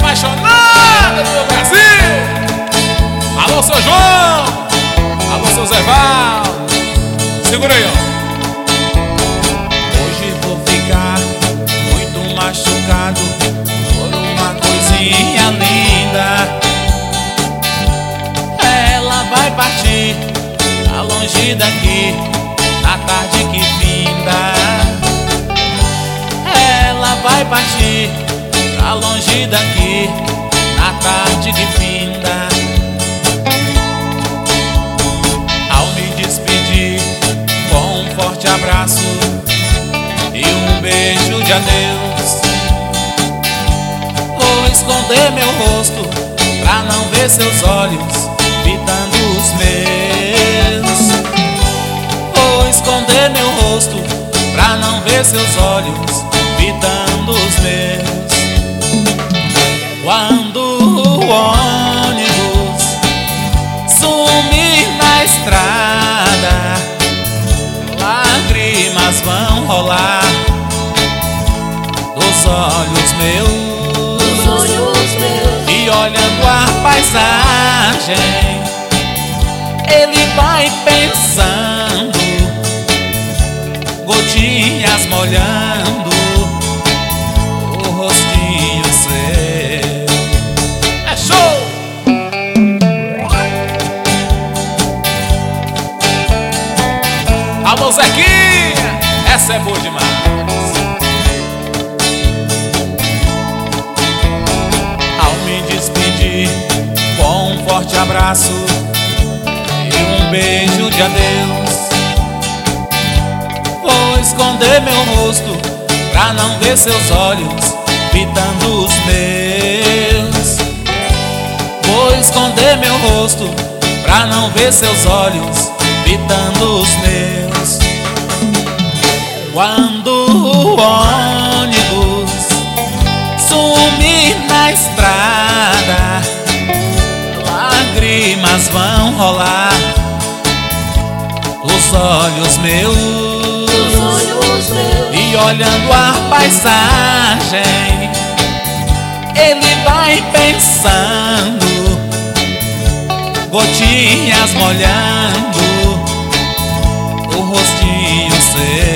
apaixonada do meu Brasil. Alô, seu João. Alô, seu Zé Val. Segura aí, ó. Hoje vou ficar muito machucado por uma coisinha linda. Ela vai partir pra longe daqui na tarde que finda. Ela vai partir pra longe daqui na tarde que finda. Ao me despedir com um forte abraço e um beijo de adeus, vou esconder meu rosto pra não ver seus olhos fitando os meus. Vou esconder meu rosto pra não ver seus olhos fitando os meus. Quando o ônibus sumir na estrada, lágrimas vão rolar dos olhos meus. E olhando a paisagem, ele vai pensando, gotinhas molhando o rostinho seu. É show! Alô, Zequinha, essa é boa demais. Ao me despedir com um forte abraço e um beijo de adeus, vou esconder meu rosto pra não ver seus olhos fitando os meus. Vou esconder meu rosto pra não ver seus olhos fitando os meus. Quando o ônibus sumir na estrada, lágrimas vão rolar dos olhos meus. E olhando a paisagem, ele vai pensando, gotinhas molhando o rostinho seu.